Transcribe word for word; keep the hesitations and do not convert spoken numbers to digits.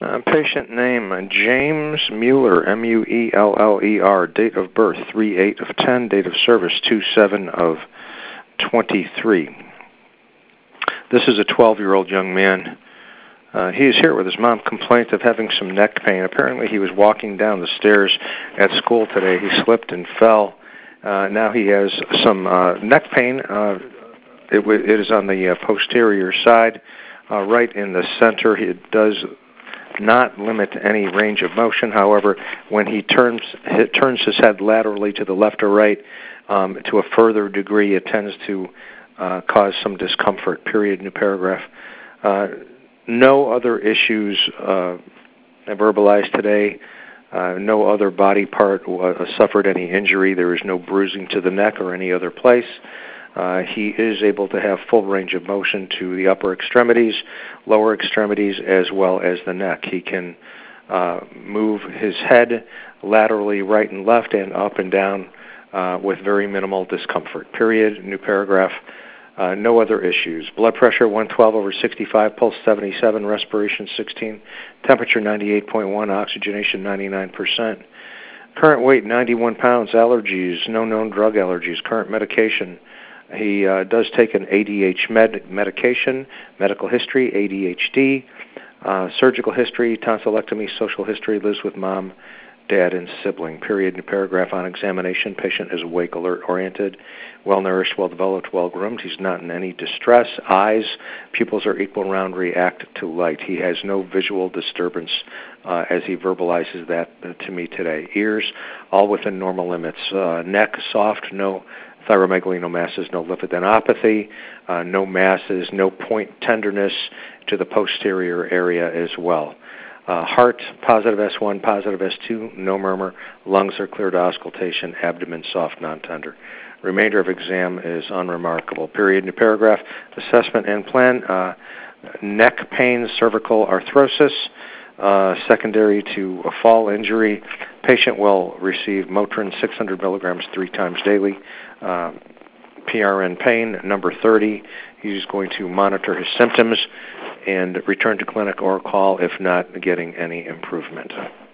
Uh, patient name, uh, James Mueller, M U E L L E R, date of birth, three eight of ten, date of service, two seven of twenty-three. This is a twelve-year-old young man. Uh, he is here with his mom, complaint of having some neck pain. Apparently he was walking down the stairs at school today. He slipped and fell. Uh, now he has some uh, neck pain. Uh, it, w- it is on the uh, posterior side, uh, right in the center. It does not limit any range of motion. However, when he turns he turns his head laterally to the left or right, um, to a further degree, it tends to uh, cause some discomfort. Period. New paragraph. Uh, no other issues uh, verbalized today. Uh, no other body part uh, suffered any injury. There is no bruising to the neck or any other place. Uh, he is able to have full range of motion to the upper extremities, lower extremities, as well as the neck. He can uh, move his head laterally right and left and up and down uh, with very minimal discomfort. Period. New paragraph. Uh, no other issues. Blood pressure one twelve over sixty-five, pulse seventy-seven, respiration sixteen, temperature ninety-eight point one, oxygenation ninety-nine percent. Current weight ninety-one pounds, allergies, no known drug allergies, current medication. He uh, does take an A D H med medication, medical history, A D H D, uh, surgical history, tonsillectomy, social history, lives with mom, dad, and sibling. Period. New paragraph. On examination, patient is awake, alert, oriented, well-nourished, well-developed, well-groomed. He's not in any distress. Eyes, pupils are equal, round, react to light. He has no visual disturbance uh, as he verbalizes that uh, to me today. Ears, all within normal limits. Uh, neck, soft, no thyromegalinomasses, no lymphadenopathy, uh, no masses, no point tenderness to the posterior area as well. Uh, heart, positive S one, positive S two, no murmur. Lungs are clear to auscultation. Abdomen soft, non-tender. Remainder of exam is unremarkable. Period. New paragraph. Assessment and plan. Uh, neck pain, cervical arthrosis, uh, secondary to a fall injury. Patient will receive Motrin six hundred milligrams three times daily. Uh, P R N pain, number thirty. He's going to monitor his symptoms and return to clinic or call if not getting any improvement.